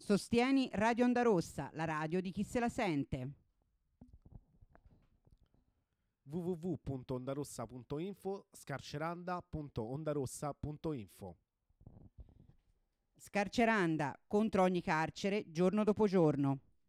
Sostieni Radio Onda Rossa, la radio di chi se la sente. www.ondarossa.info, scarceranda.ondarossa.info. Scarceranda, contro ogni carcere, giorno dopo giorno.